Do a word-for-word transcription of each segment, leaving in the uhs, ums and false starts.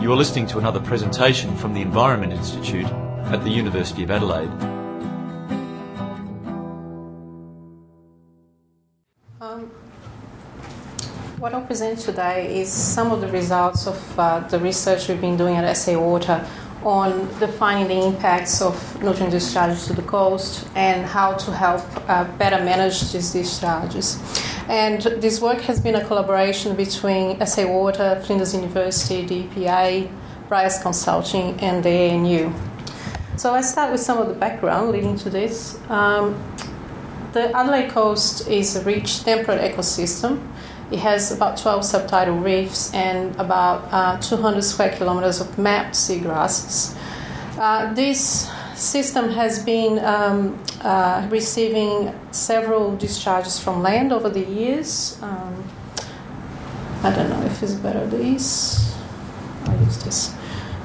You are listening to another presentation from the Environment Institute at the University of Adelaide. Um, what I'll present today is some of the results of uh, the research we've been doing at S A Water on defining the impacts of nutrient discharges to the coast and how to help uh, better manage these discharges. And this work has been a collaboration between S A Water, Flinders University, the E P A, Bryce Consulting, and the A N U. So let's start with some of the background leading to this. Um, the Adelaide coast is a rich temperate ecosystem. It has about twelve subtidal reefs and about uh, two hundred square kilometres of mapped seagrasses. Uh, this system has been um, uh, receiving several discharges from land over the years. Um, I don't know if it's better this. I'll use this.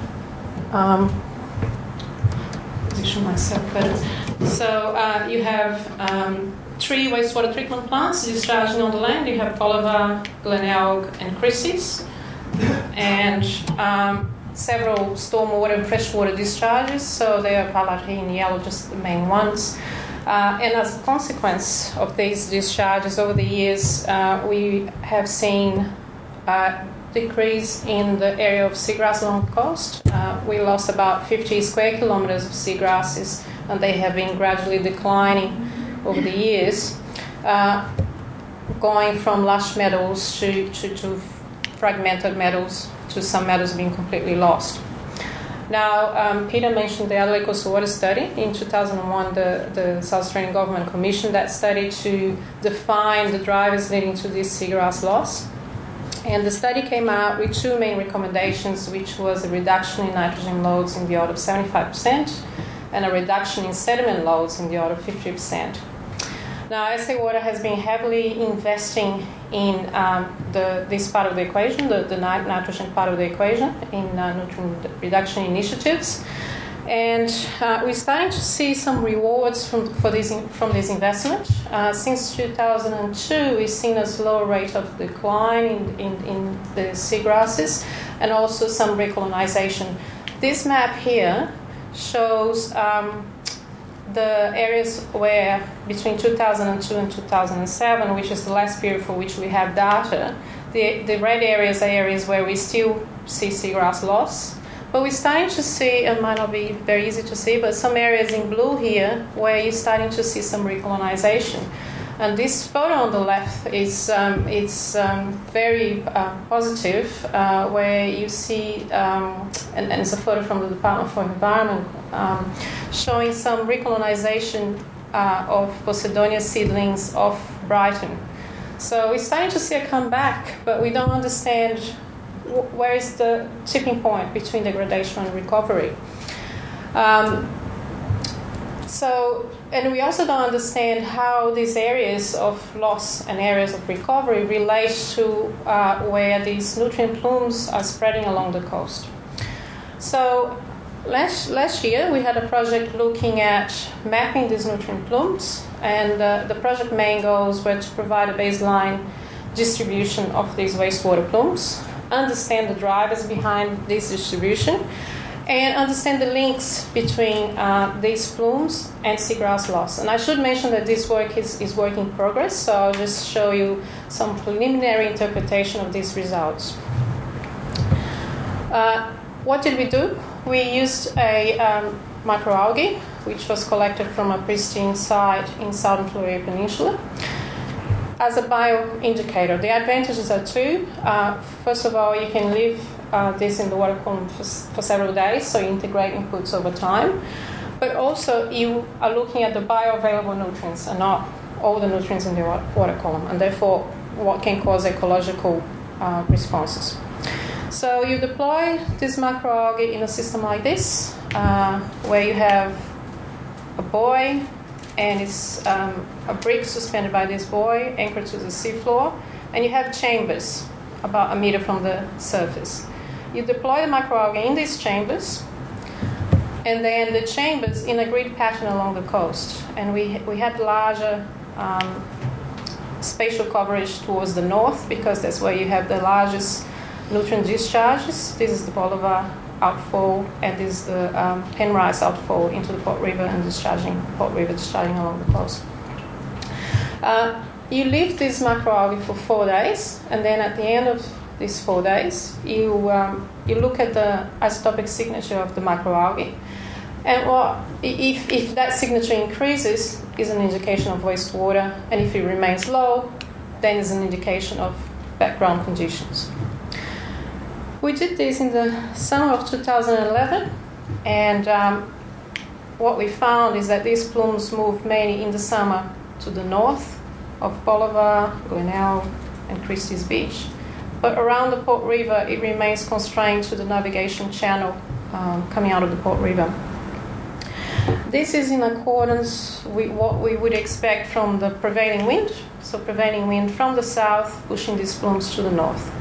Um, position myself better. So uh, you have um, three wastewater treatment plants discharging on the land. You have Bolivar, Glenelg, and Christie's, and um, several stormwater and freshwater discharges. So they are highlighted here in yellow, just the main ones. Uh, and as a consequence of these discharges over the years, uh, we have seen a decrease in the area of seagrass along the coast. Uh, we lost about fifty square kilometres of seagrasses, and they have been gradually declining over the years, uh, going from lush meadows to, to, to fragmented meadows to some meadows being completely lost. Now, um, Peter mentioned the Adelaide Coastal Water Study. In two thousand one, the, the South Australian Government commissioned that study to define the drivers leading to this seagrass loss. And the study came out with two main recommendations, which was a reduction in nitrogen loads in the order of seventy-five percent and a reduction in sediment loads in the order of fifty percent. Now, S A Water has been heavily investing in um, the, this part of the equation, the, the nitrogen part of the equation, in uh, nutrient reduction initiatives. And uh, we're starting to see some rewards from, for this, from this investment. Uh, since two thousand two, we've seen a slower rate of decline in, in, in the seagrasses and also some recolonisation. This map here shows um, the areas where between two thousand two and two thousand seven, which is the last period for which we have data, the, the red areas are areas where we still see seagrass loss. But we're starting to see, it might not be very easy to see, but some areas in blue here where you're starting to see some recolonisation. And this photo on the left is um, it's um, very uh, positive, uh, where you see, um, and, and it's a photo from the Department for Environment, um, showing some recolonisation uh, of Posidonia seedlings off Brighton. So we're starting to see a comeback, but we don't understand w- where is the tipping point between degradation and recovery. Um, so, and we also don't understand how these areas of loss and areas of recovery relate to uh, where these nutrient plumes are spreading along the coast. So last, last year we had a project looking at mapping these nutrient plumes, and uh, the project main goals were to provide a baseline distribution of these wastewater plumes, understand the drivers behind this distribution, and understand the links between uh, these plumes and seagrass loss. And I should mention that this work is, is work in progress, so I'll just show you some preliminary interpretation of these results. Uh, what did we do? We used a um, microalgae, which was collected from a pristine site in southern Fleurieu Peninsula, as a bioindicator. The advantages are two. Uh, first of all, you can leave uh, this in the water column for, for several days, so you integrate inputs over time. But also, you are looking at the bioavailable nutrients and not all the nutrients in the water column, and therefore what can cause ecological uh, responses. So you deploy this macroalgae in a system like this, uh, where you have a buoy, and it's um, a brick suspended by this buoy anchored to the seafloor, and you have chambers about a meter from the surface. You deploy the macroalgae in these chambers, and then the chambers in a grid pattern along the coast. And we we had larger um, spatial coverage towards the north, because that's where you have the largest nutrient discharges. This is the Bolivar outfall, and this is the um, Penrice outfall into the Pot River and discharging, Pot River discharging along the coast. Uh, you leave this macroalgae for four days, and then at the end of these four days, you um, you look at the isotopic signature of the macroalgae. And what, if, if that signature increases, is an indication of wastewater, and if it remains low, then is an indication of background conditions. We did this in the summer of two thousand eleven, and um, what we found is that these plumes move mainly in the summer to the north of Bolivar, Glenelg, and Christie's Beach. But around the Pot River, it remains constrained to the navigation channel um, coming out of the Pot River. This is in accordance with what we would expect from the prevailing wind. So prevailing wind from the south, pushing these plumes to the north.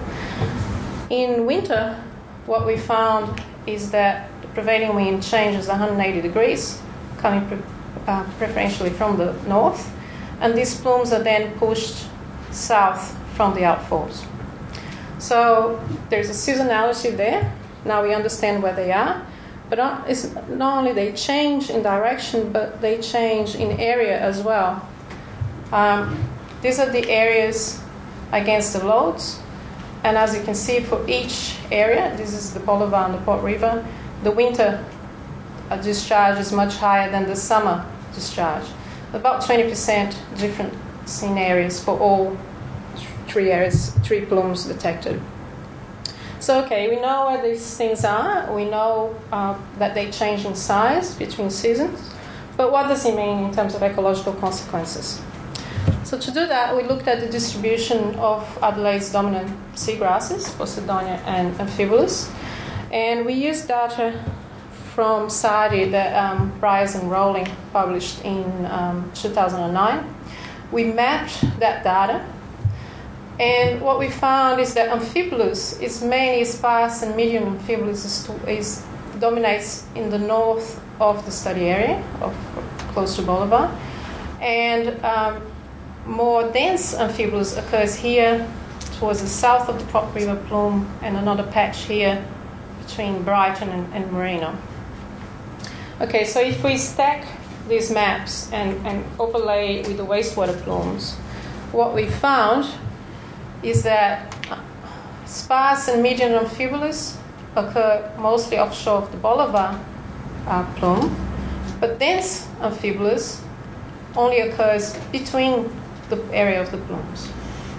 In winter, what we found is that the prevailing wind changes one hundred eighty degrees, coming pre- uh, preferentially from the north, and these plumes are then pushed south from the outfalls. So there's a seasonality there. Now we understand where they are. But not, it's not only they change in direction, but they change in area as well. Um, these are the areas against the loads. And as you can see, for each area, this is the Bolivar and the Pot River, the winter discharge is much higher than the summer discharge. About twenty percent different scenarios for all three areas, three plumes detected. So, okay, we know where these things are. We know uh, that they change in size between seasons. But what does it mean in terms of ecological consequences? So to do that, we looked at the distribution of Adelaide's dominant seagrasses, Posidonia and Amphibolus. And we used data from S A D I that um, Bryars and Rowling published in um, two thousand nine. We mapped that data. And what we found is that Amphibolus is mainly sparse, and medium Amphibolus is, is dominates in the north of the study area, of close to Bolivar, and um, more dense Amphibolus occurs here towards the south of the Pot River plume, and another patch here between Brighton and, and Merino. Okay, so if we stack these maps and, and overlay with the wastewater plumes, what we found is that sparse and medium Amphibolus occur mostly offshore of the Bolivar uh, plume, but dense Amphibolus only occurs between the area of the plumes.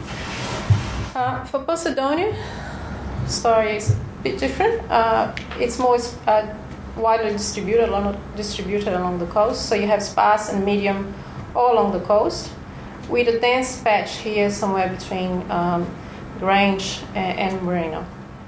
Uh, for Posidonia, the story is a bit different. Uh, it's more uh, widely distributed along, distributed along the coast, so you have sparse and medium all along the coast, with a dense patch here somewhere between um, Grange and, and Merino.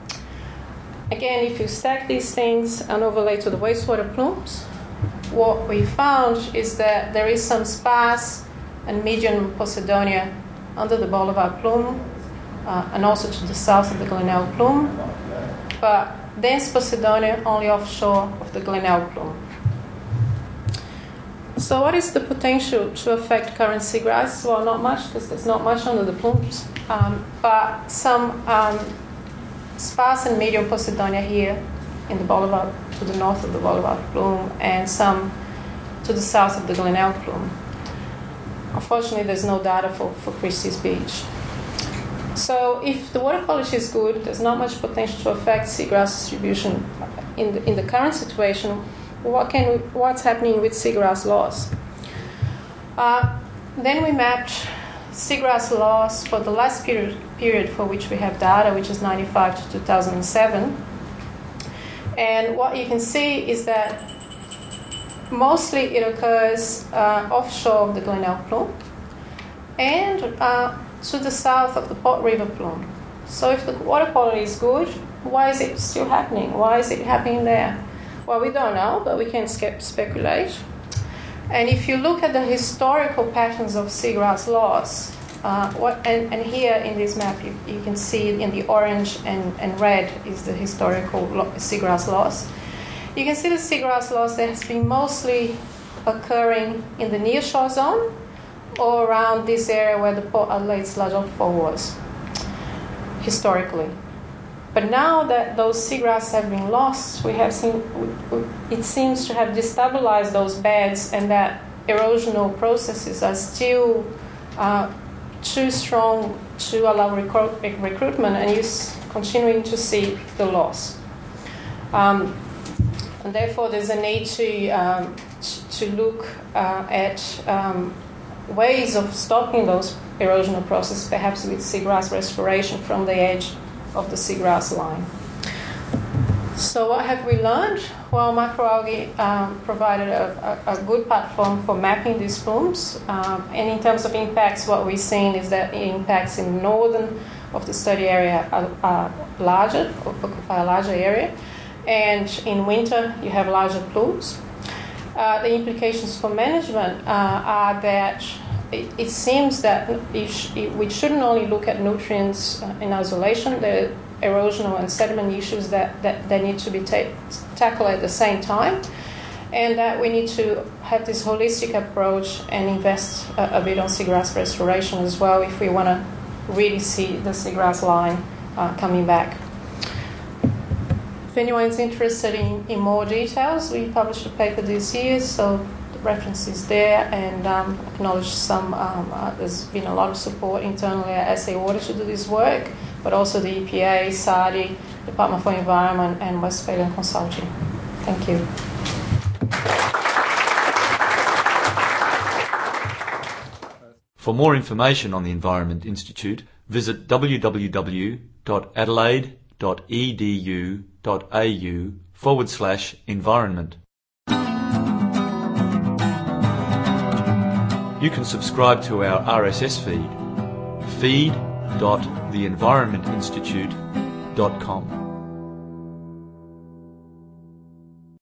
Again, if you stack these things and overlay to the wastewater plumes, what we found is that there is some sparse and medium Posidonia under the Bolivar plume uh, and also to the south of the Glenelg plume, but dense Posidonia only offshore of the Glenelg plume. So what is the potential to affect current seagrass? Well, not much, because there's not much under the plumes, um, but some um, sparse and medium Posidonia here in the Bolivar, to the north of the Bolivar plume, and some to the south of the Glenelg plume. Unfortunately, there's no data for, for Christie's Beach. So if the water quality is good, there's not much potential to affect seagrass distribution in the, in the current situation. What can we, what's happening with seagrass loss? Uh, then we mapped seagrass loss for the last period, period for which we have data, which is ninety-five to two thousand seven. And what you can see is that mostly it occurs uh, offshore of the Glenelg plume and uh, to the south of the Pot River plume. So if the water quality is good, why is it still happening? Why is it happening there? Well, we don't know, but we can speculate. And if you look at the historical patterns of seagrass loss, uh, what, and, and here in this map you, you can see in the orange and, and red is the historical lo- seagrass loss. You can see the seagrass loss that has been mostly occurring in the nearshore zone or around this area where the Port Adelaide sludge outfall was, historically. But now that those seagrass have been lost, we have seen it seems to have destabilized those beds, and that erosional processes are still uh, too strong to allow recruit, recruitment, and you're continuing to see the loss. Um, and therefore, there's a need to um, to look uh, at um, ways of stopping those erosional processes, perhaps with seagrass restoration from the edge of the seagrass line. So what have we learned? Well, macroalgae um, provided a, a, a good platform for mapping these plumes. Um, and in terms of impacts, what we've seen is that impacts in the northern of the study area are, are larger, occupy a larger area. And in winter, you have larger plumes. Uh, the implications for management uh, are that it, it seems that if, if we shouldn't only look at nutrients uh, in isolation. There are erosional and sediment issues that, that, that need to be ta- tackled at the same time, and that we need to have this holistic approach and invest a, a bit on seagrass restoration as well if we want to really see the seagrass line uh, coming back. If anyone's interested in, in more details, we published a paper this year, so the reference is there, and um, acknowledge some, um, uh, there's been a lot of support internally at S A Water to do this work, but also the E P A, S A R D I, Department for Environment, and Westphalian Consulting. Thank you. For more information on the Environment Institute, visit w w w dot adelaide dot e d u dot a u forward slash environment. You can subscribe to our R S S feed, feed dot the environment institute dot com.